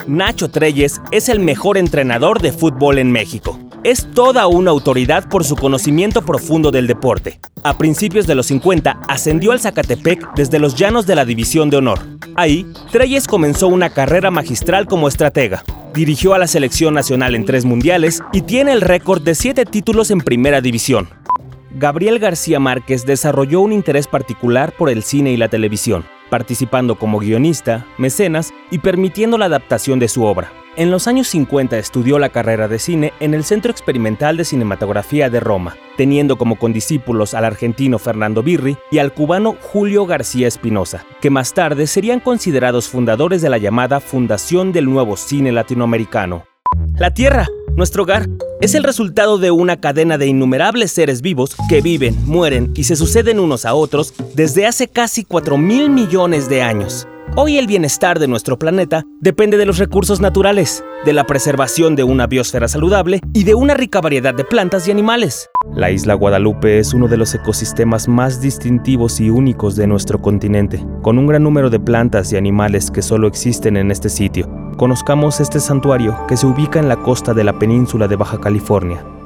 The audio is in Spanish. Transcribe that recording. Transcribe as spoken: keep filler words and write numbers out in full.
Nacho Treyes es el mejor entrenador de fútbol en México. Es toda una autoridad por su conocimiento profundo del deporte. A principios de los cincuenta ascendió al Zacatepec desde los llanos de la División de Honor. Ahí, Treyes comenzó una carrera magistral como estratega. Dirigió a la selección nacional en tres mundiales y tiene el récord de siete títulos en Primera División. Gabriel García Márquez desarrolló un interés particular por el cine y la televisión, participando como guionista, mecenas y permitiendo la adaptación de su obra. En los años cincuenta estudió la carrera de cine en el Centro Experimental de Cinematografía de Roma, teniendo como condiscípulos al argentino Fernando Birri y al cubano Julio García Espinosa, que más tarde serían considerados fundadores de la llamada Fundación del Nuevo Cine Latinoamericano. La Tierra, nuestro hogar, es el resultado de una cadena de innumerables seres vivos que viven, mueren y se suceden unos a otros desde hace casi cuatro mil millones de años. Hoy el bienestar de nuestro planeta depende de los recursos naturales, de la preservación de una biosfera saludable y de una rica variedad de plantas y animales. La isla Guadalupe es uno de los ecosistemas más distintivos y únicos de nuestro continente, con un gran número de plantas y animales que solo existen en este sitio. Conozcamos este santuario que se ubica en la costa de la península de Baja California.